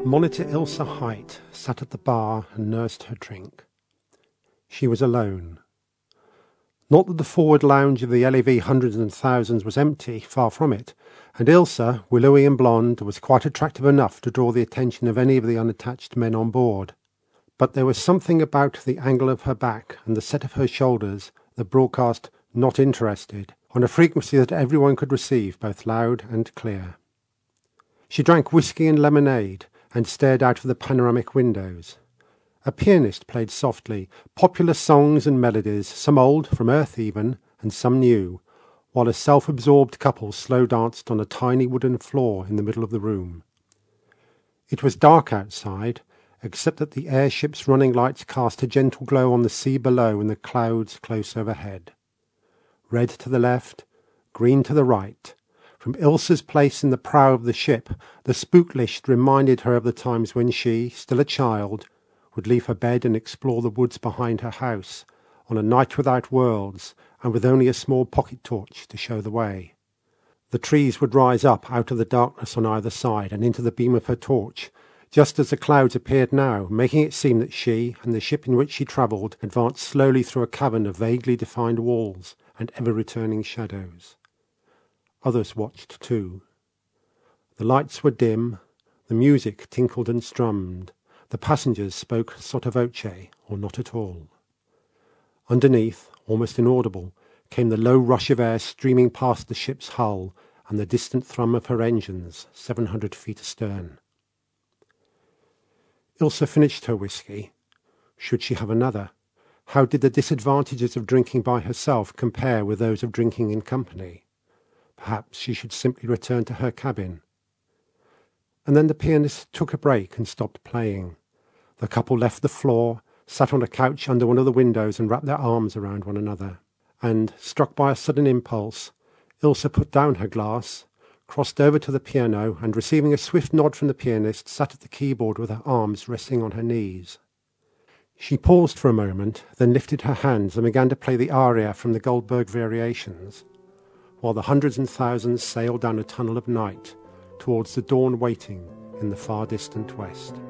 Monitor Ilse Heidt sat at the bar and nursed her drink. She was alone. Not that the forward lounge of the LEV Hundreds and Thousands was empty, far from it, and Ilse, willowy and blonde, was quite attractive enough to draw the attention of any of the unattached men on board. But there was something about the angle of her back and the set of her shoulders that broadcast "not interested" on a frequency that everyone could receive, both loud and clear. She drank whiskey and lemonade and stared out of the panoramic windows. A pianist played softly, popular songs and melodies, some old, from Earth even, and some new, while a self-absorbed couple slow danced on a tiny wooden floor in the middle of the room. It was dark outside, except that the airship's running lights cast a gentle glow on the sea below and the clouds close overhead. Red to the left, green to the right. From Ilse's place in the prow of the ship, the spooklicht reminded her of the times when she, still a child, would leave her bed and explore the woods behind her house, on a night without worlds, and with only a small pocket torch to show the way. The trees would rise up out of the darkness on either side and into the beam of her torch, just as the clouds appeared now, making it seem that she, and the ship in which she travelled, advanced slowly through a cavern of vaguely defined walls and ever-returning shadows. Others watched too. The lights were dim, the music tinkled and strummed, the passengers spoke sotto voce, or not at all. Underneath, almost inaudible, came the low rush of air streaming past the ship's hull and the distant thrum of her engines, 700 feet astern. Ilse finished her whiskey. Should she have another? How did the disadvantages of drinking by herself compare with those of drinking in company? Perhaps she should simply return to her cabin. And then the pianist took a break and stopped playing. The couple left the floor, sat on a couch under one of the windows and wrapped their arms around one another. And, struck by a sudden impulse, Ilse put down her glass, crossed over to the piano, and receiving a swift nod from the pianist, sat at the keyboard with her arms resting on her knees. She paused for a moment, then lifted her hands and began to play the aria from the Goldberg Variations, while the hundreds and thousands sailed down a tunnel of night towards the dawn waiting in the far distant west.